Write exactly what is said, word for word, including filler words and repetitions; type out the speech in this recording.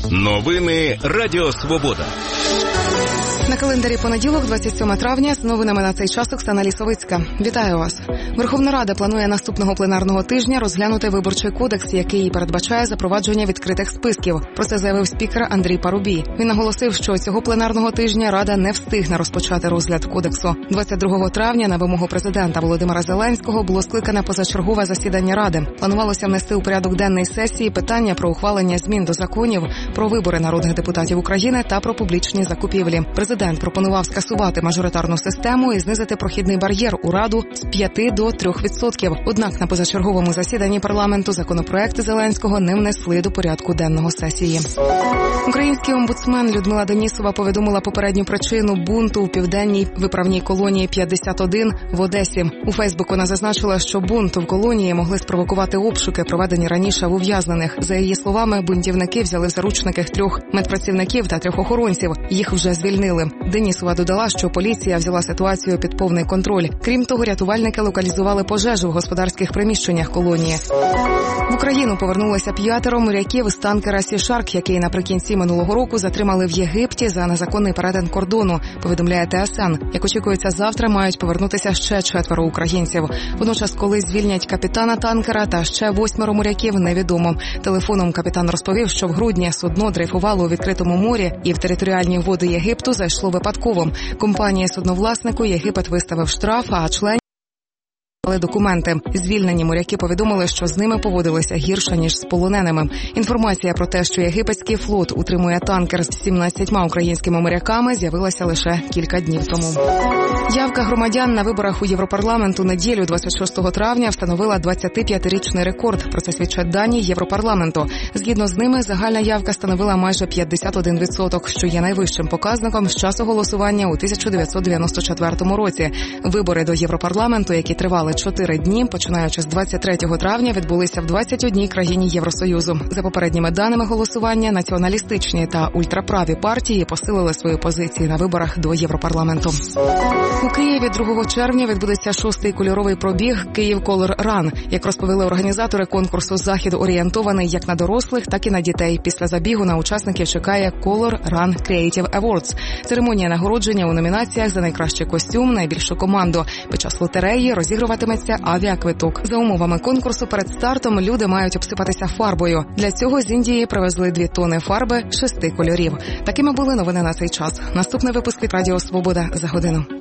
Новини Радіо Свобода. На календарі понеділок, двадцять сьоме травня, з новинами на цей час Оксана Лісовицька. Вітаю вас. Верховна Рада планує наступного пленарного тижня розглянути Виборчий кодекс, який передбачає запровадження відкритих списків. Про це заявив спікер Андрій Парубій. Він наголосив, що цього пленарного тижня Рада не встигне розпочати розгляд кодексу. двадцять другого травня на вимогу президента Володимира Зеленського було скликане позачергове засідання Ради. Планувалося внести у порядок денний сесії питання про ухвалення змін до законів про вибори народних депутатів України та про публічні закупівлі. Президент пропонував скасувати мажоритарну систему і знизити прохідний бар'єр у Раду з п'яти до трьох відсотків. Однак на позачерговому засіданні парламенту законопроекти Зеленського не внесли до порядку денного сесії. Український омбудсмен Людмила Денісова повідомила попередню причину бунту у південній виправній колонії п'ятдесят один в Одесі. У Фейсбуку вона зазначила, що бунт в колонії могли спровокувати обшуки, проведені раніше в ув'язнених. За її словами, бунтівники взяли в заручники трьох медпрацівників та трьох охоронців. Їх вже звільнили. Денісова додала, що поліція взяла ситуацію під повний контроль. Крім того, рятувальники локалізували пожежу в господарських приміщеннях колонії. В Україну повернулося п'ятеро моряків з танкера «Сі Шарк», який наприкінці минулого року затримали в Єгипті за незаконний перетин кордону, повідомляє Те Ес Ен. Як очікується, завтра мають повернутися ще четверо українців. Водночас, коли звільнять капітана танкера та ще восьмеро моряків, невідомо. Телефоном капітан розповів, що в грудні судно дрейфувало у відкритому морі і в територіальні води Єгипту зайшло випадково. Компанії судновласнику Єгипет виставив штраф, а член але документи. Звільнені моряки повідомили, що з ними поводилися гірше, ніж з полоненими. Інформація про те, що єгипетський флот утримує танкер з сімнадцятьма українськими моряками, з'явилася лише кілька днів тому. Явка громадян на виборах у Європарламент у неділю, двадцять шостого травня, встановила двадцятип'ятирічний рекорд. Про це свідчать дані Європарламенту. Згідно з ними, загальна явка становила майже п'ятдесят один відсоток, що є найвищим показником з часу голосування у тисяча дев'ятсот дев'яносто четвертому році. Вибори до Європарламенту, які тривали чотири дні, починаючи з двадцять третього травня, відбулися в двадцять одній країні Євросоюзу. За попередніми даними голосування, націоналістичні та ультраправі партії посилили свої позиції на виборах до Європарламенту. У Києві другого червня відбудеться шостий кольоровий пробіг «Київ Color Run». Як розповіли організатори конкурсу, захід орієнтований як на дорослих, так і на дітей. Після забігу на учасників чекає Color Run Creative Awards. Церемонія нагородження у номінаціях за найкращий костюм, найбільшу команду. Під час лотереї розігруватиметься авіаквиток. За умовами конкурсу перед стартом люди мають обсипатися фарбою. Для цього з Індії привезли дві тони фарби шести кольорів. Такими були новини на цей час. Наступний випуск від Радіо Свобода за годину.